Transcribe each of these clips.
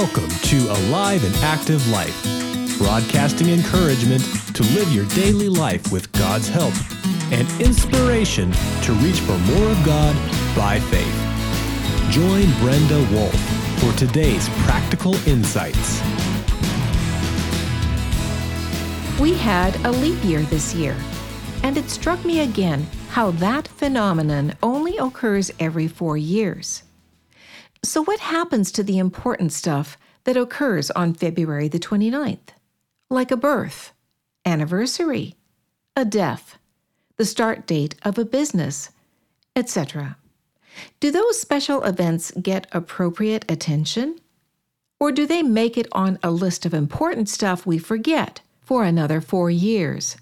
Welcome to Alive and Active Life, broadcasting encouragement to live your daily life with God's help and inspiration to reach for more of God by faith. Join Brenda Wolf for today's practical insights. We had a leap year this year, and it struck me again how that phenomenon only occurs every 4 years. So what happens to the important stuff that occurs on February the 29th? Like a birth, anniversary, a death, the start date of a business, etc. Do those special events get appropriate attention? Or do they make it on a list of important stuff we forget for another 4 years?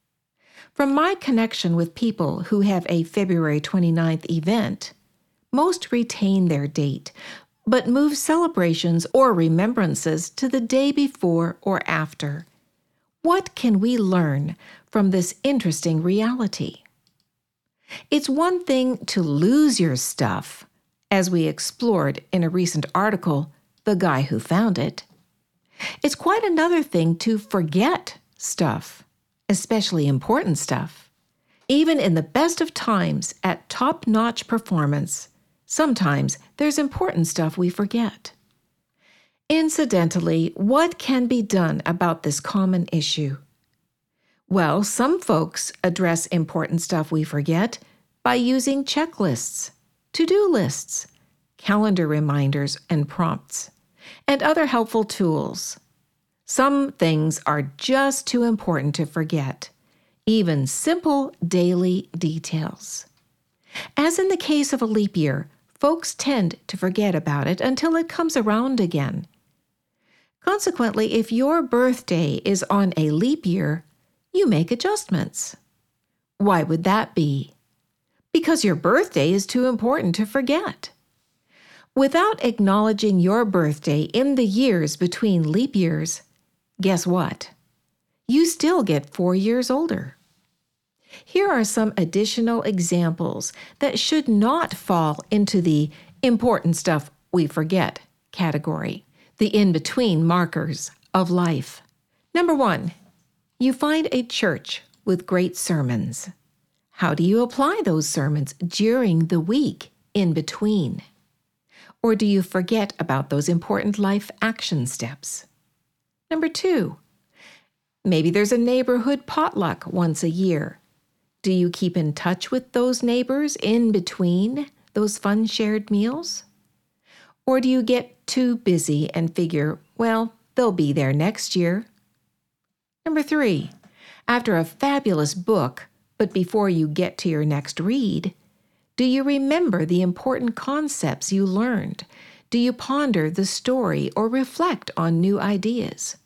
From my connection with people who have a February 29th event, most retain their date, but move celebrations or remembrances to the day before or after. What can we learn from this interesting reality? It's one thing to lose your stuff, as we explored in a recent article, The Guy Who Found It. It's quite another thing to forget stuff, especially important stuff. Even in the best of times at top-notch performance, sometimes there's important stuff we forget. Incidentally, what can be done about this common issue? Well, some folks address important stuff we forget by using checklists, to-do lists, calendar reminders and prompts, and other helpful tools. Some things are just too important to forget, even simple daily details. As in the case of a leap year, folks tend to forget about it until it comes around again. Consequently, if your birthday is on a leap year, you make adjustments. Why would that be? Because your birthday is too important to forget. Without acknowledging your birthday in the years between leap years, guess what? You still get 4 years older. Here are some additional examples that should not fall into the important stuff we forget category, the in-between markers of life. Number 1, you find a church with great sermons. How do you apply those sermons during the week in between? Or do you forget about those important life action steps? Number 2, maybe there's a neighborhood potluck once a year. Do you keep in touch with those neighbors in between those fun shared meals? Or do you get too busy and figure, well, they'll be there next year? Number 3, after a fabulous book, but before you get to your next read, do you remember the important concepts you learned? Do you ponder the story or reflect on new ideas?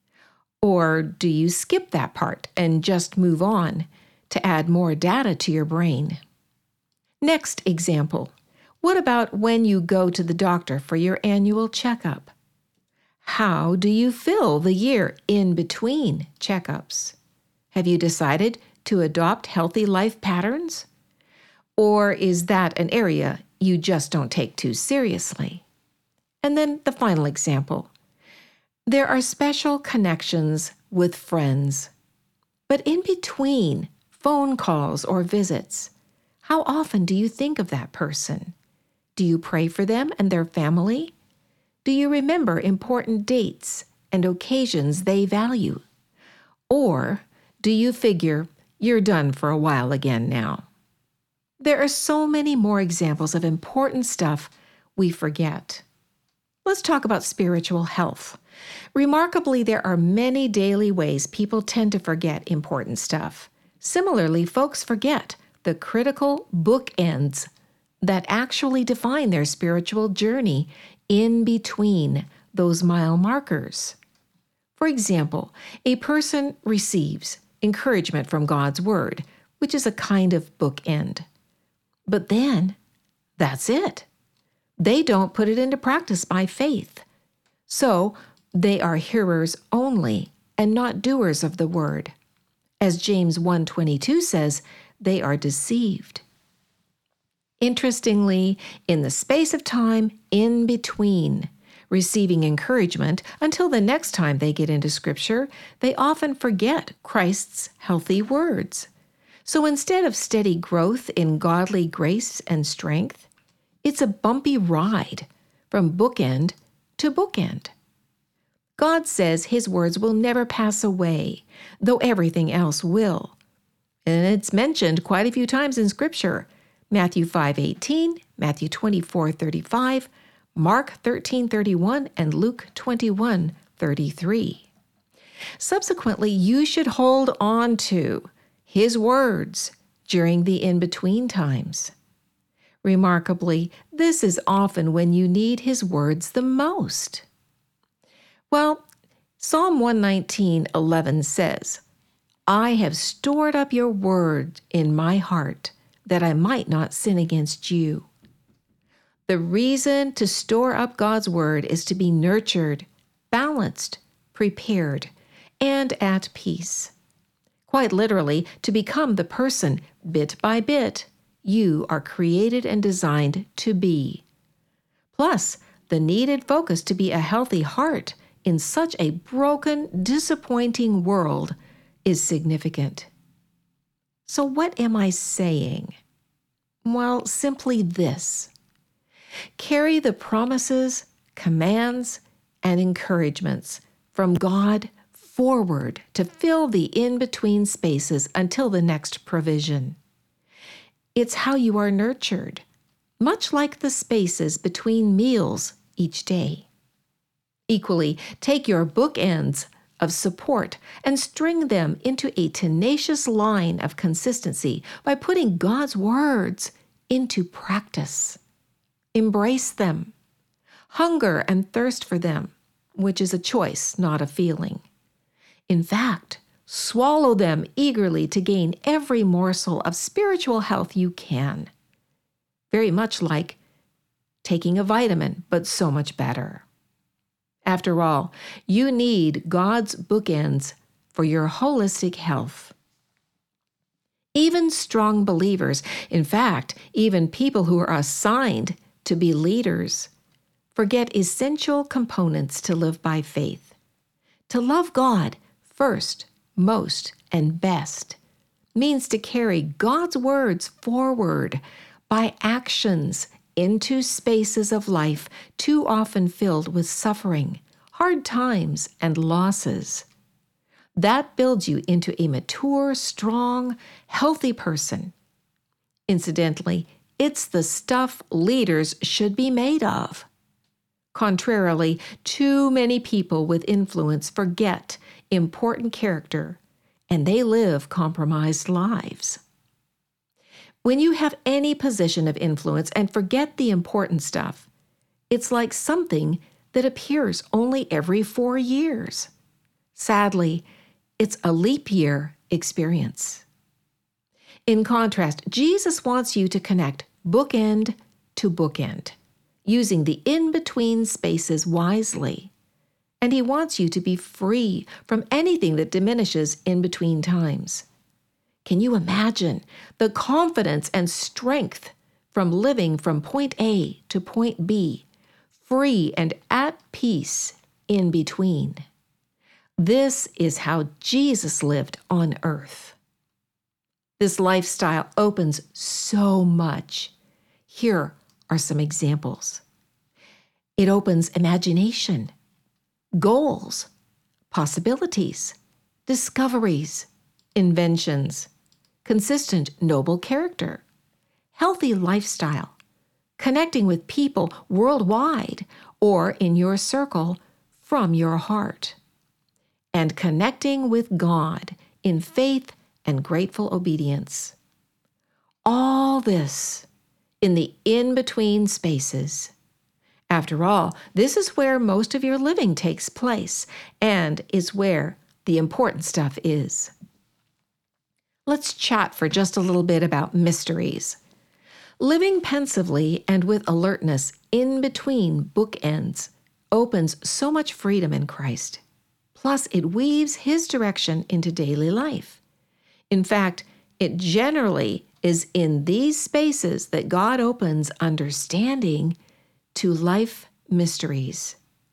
Or do you skip that part and just move on to add more data to your brain? Next example, what about when you go to the doctor for your annual checkup? How do you fill the year in between checkups? Have you decided to adopt healthy life patterns? Or is that an area you just don't take too seriously? And then the final example. There are special connections with friends, but in between phone calls or visits, how often do you think of that person? Do you pray for them and their family? Do you remember important dates and occasions they value? Or do you figure you're done for a while again now? There are so many more examples of important stuff we forget. Let's talk about spiritual health. Remarkably, there are many daily ways people tend to forget important stuff. Similarly, folks forget the critical bookends that actually define their spiritual journey in between those mile markers. For example, a person receives encouragement from God's Word, which is a kind of bookend. But then, that's it. They don't put it into practice by faith. So, they are hearers only and not doers of the Word. As James 1:22 says, they are deceived. Interestingly, in the space of time in between, Receiving encouragement until the next time they get into Scripture, they often forget Christ's healthy words. So instead of steady growth in godly grace and strength, it's a bumpy ride from bookend to bookend. God says His words will never pass away, though everything else will. And it's mentioned quite a few times in Scripture. Matthew 5:18, Matthew 24:35, Mark 13:31, and Luke 21:33. Subsequently, you should hold on to His words during the in-between times. Remarkably, this is often when you need His words the most. Well, Psalm 119:11 says, I have stored up your word in my heart that I might not sin against you. The reason to store up God's word is to be nurtured, balanced, prepared, and at peace. Quite literally, to become the person, bit by bit, you are created and designed to be. Plus, the needed focus to be a healthy heart in such a broken, disappointing world is significant. So what am I saying? Well, simply this. Carry the promises, commands, and encouragements from God forward to fill the in-between spaces until the next provision. It's how you are nurtured, much like the spaces between meals each day. Equally, take your bookends of support and string them into a tenacious line of consistency by putting God's words into practice. Embrace them. Hunger and thirst for them, which is a choice, not a feeling. In fact, swallow them eagerly to gain every morsel of spiritual health you can. Very much like taking a vitamin, but so much better. After all, you need God's bookends for your holistic health. Even strong believers, in fact, even people who are assigned to be leaders, forget essential components to live by faith. To love God first, most, and best means to carry God's words forward by actions into spaces of life too often filled with suffering, hard times, and losses. That builds you into a mature, strong, healthy person. Incidentally, it's the stuff leaders should be made of. Contrarily, too many people with influence forget important character, and they live compromised lives. When you have any position of influence and forget the important stuff, it's like something that appears only every 4 years. Sadly, it's a leap year experience. In contrast, Jesus wants you to connect bookend to bookend, using the in-between spaces wisely. And He wants you to be free from anything that diminishes in between times. Can you imagine the confidence and strength from living from point A to point B, free and at peace in between? This is how Jesus lived on earth. This lifestyle opens so much. Here are some examples. It opens imagination, goals, possibilities, discoveries, inventions, consistent noble character, healthy lifestyle, connecting with people worldwide or in your circle from your heart, and connecting with God in faith and grateful obedience. All this in the in-between spaces. After all, this is where most of your living takes place and is where the important stuff is. Let's chat for just a little bit about mysteries. Living pensively and with alertness in between bookends opens so much freedom in Christ. Plus, it weaves His direction into daily life. In fact, it generally is in these spaces that God opens understanding to life mysteries.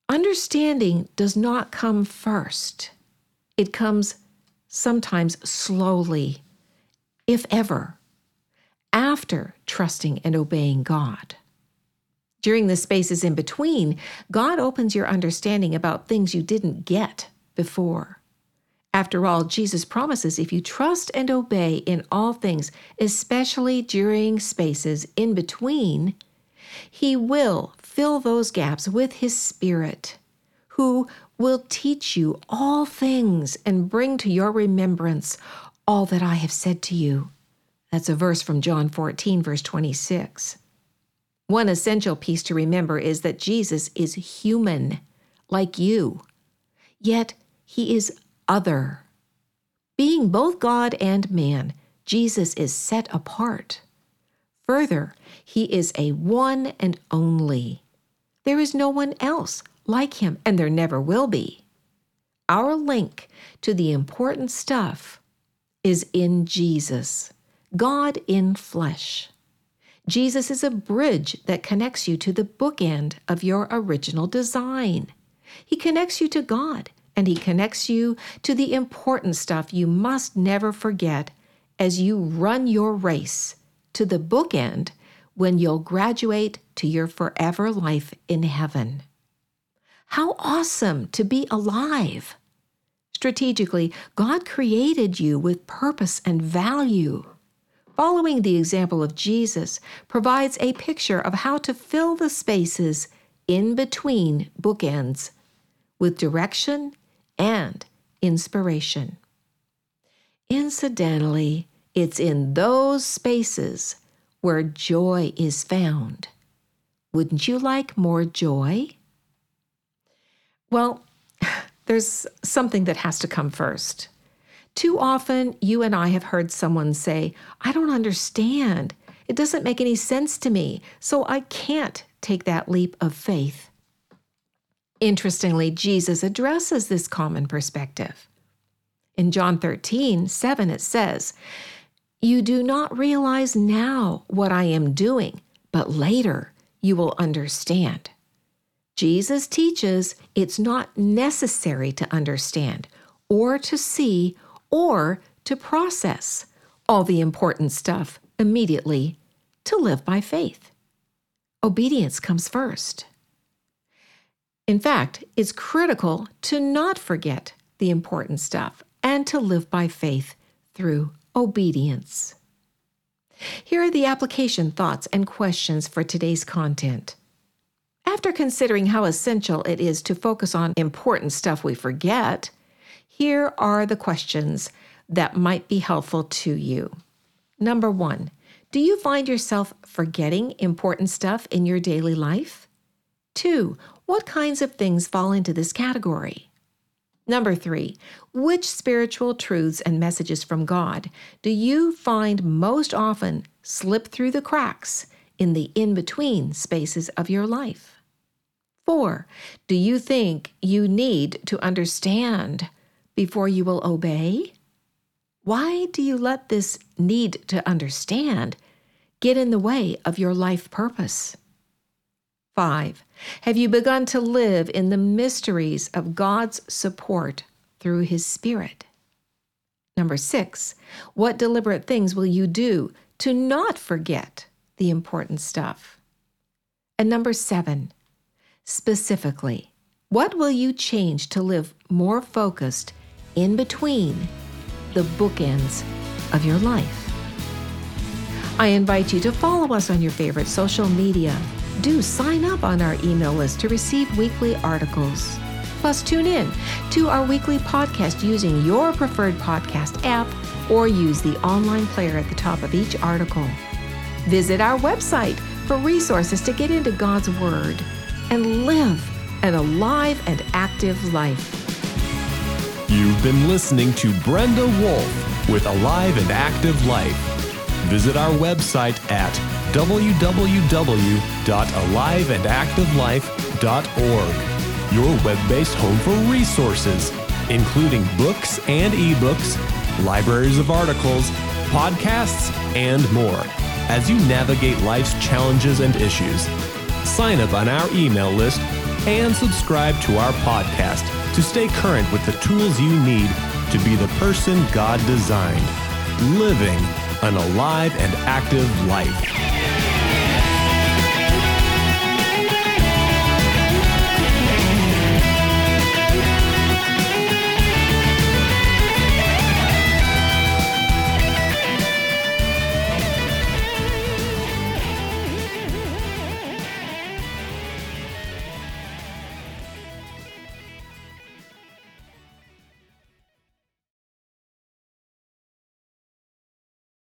Understanding does not come first. It comes sometimes slowly, if ever, after trusting and obeying God. During the spaces in between, God opens your understanding about things you didn't get before. After all, Jesus promises if you trust and obey in all things, especially during spaces in between, He will fill those gaps with His Spirit, who will teach you all things and bring to your remembrance all that I have said to you. That's a verse from John 14, verse 26. One essential piece to remember is that Jesus is human, like you, yet He is other. Being both God and man, Jesus is set apart. Further, He is a one and only. There is no one else like Him, and there never will be. Our link to the important stuff is in Jesus, God in flesh. Jesus is a bridge that connects you to the bookend of your original design. He connects you to God, and He connects you to the important stuff you must never forget as you run your race to the bookend when you'll graduate to your forever life in heaven. How awesome to be alive! Strategically, God created you with purpose and value. Following the example of Jesus provides a picture of how to fill the spaces in between bookends with direction and inspiration. Incidentally, it's in those spaces where joy is found. Wouldn't you like more joy? Well, there's something that has to come first. Too often, you and I have heard someone say, I don't understand. It doesn't make any sense to me, so I can't take that leap of faith. Interestingly, Jesus addresses this common perspective. In John 13:7, it says, You do not realize now what I am doing, but later you will understand. Jesus teaches it's not necessary to understand or to see or to process all the important stuff immediately to live by faith. Obedience comes first. In fact, it's critical to not forget the important stuff and to live by faith through obedience. Here are the application thoughts and questions for today's content. After considering how essential it is to focus on important stuff we forget, here are the questions that might be helpful to you. Number 1, do you find yourself forgetting important stuff in your daily life? 2, what kinds of things fall into this category? Number 3, which spiritual truths and messages from God do you find most often slip through the cracks in the in-between spaces of your life? 4, do you think you need to understand before you will obey? Why do you let this need to understand get in the way of your life purpose? 5, have you begun to live in the mysteries of God's support through His Spirit? Number 6, what deliberate things will you do to not forget the important stuff? And number 7, specifically, what will you change to live more focused in between the bookends of your life? I invite you to follow us on your favorite social media. Do sign up on our email list to receive weekly articles. Plus, tune in to our weekly podcast using your preferred podcast app or use the online player at the top of each article. Visit our website for resources to get into God's Word and live an alive and active life. You've been listening to Brenda Wolf with Alive and Active Life. Visit our website at www.aliveandactivelife.org, your web-based home for resources, including books and ebooks, libraries of articles, podcasts, and more, as you navigate life's challenges and issues. Sign up on our email list and subscribe to our podcast to stay current with the tools you need to be the person God designed, living an alive and active life.